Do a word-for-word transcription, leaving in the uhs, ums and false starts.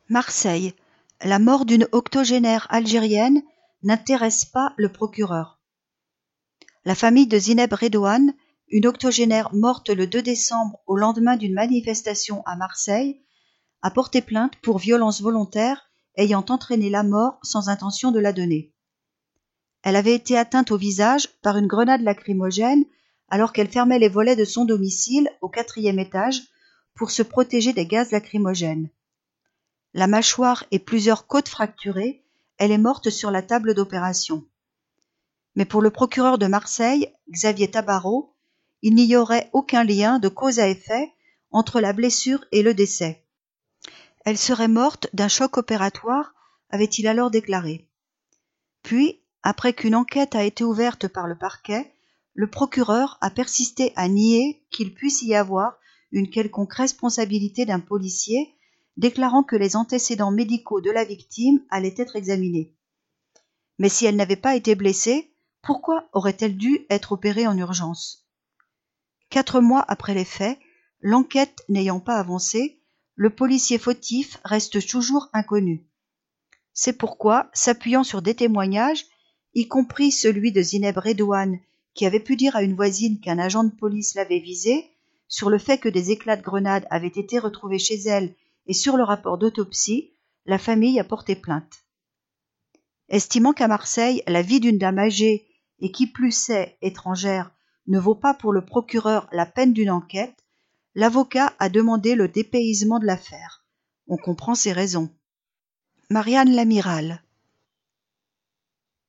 Marseille. La mort d'une octogénaire algérienne n'intéresse pas le procureur. La famille de Zineb Redouane, une octogénaire morte le deux décembre au lendemain d'une manifestation à Marseille, a porté plainte pour violence volontaire ayant entraîné la mort sans intention de la donner. Elle avait été atteinte au visage par une grenade lacrymogène alors qu'elle fermait les volets de son domicile au quatrième étage pour se protéger des gaz lacrymogènes. La mâchoire et plusieurs côtes fracturées, elle est morte sur la table d'opération. Mais pour le procureur de Marseille, Xavier Tabarot, il n'y aurait aucun lien de cause à effet entre la blessure et le décès. Elle serait morte d'un choc opératoire, avait-il alors déclaré. Puis, après qu'une enquête a été ouverte par le parquet, le procureur a persisté à nier qu'il puisse y avoir une quelconque responsabilité d'un policier, déclarant que les antécédents médicaux de la victime allaient être examinés. Mais si elle n'avait pas été blessée, pourquoi aurait-elle dû être opérée en urgence ? Quatre mois après les faits, l'enquête n'ayant pas avancé, le policier fautif reste toujours inconnu. C'est pourquoi, s'appuyant sur des témoignages, y compris celui de Zineb Redouane, qui avait pu dire à une voisine qu'un agent de police l'avait visée, sur le fait que des éclats de grenade avaient été retrouvés chez elle et sur le rapport d'autopsie, la famille a porté plainte. Estimant qu'à Marseille, la vie d'une dame âgée, et qui plus est étrangère, ne vaut pas pour le procureur la peine d'une enquête, l'avocat a demandé le dépaysement de l'affaire. On comprend ses raisons. Marianne Lamiral.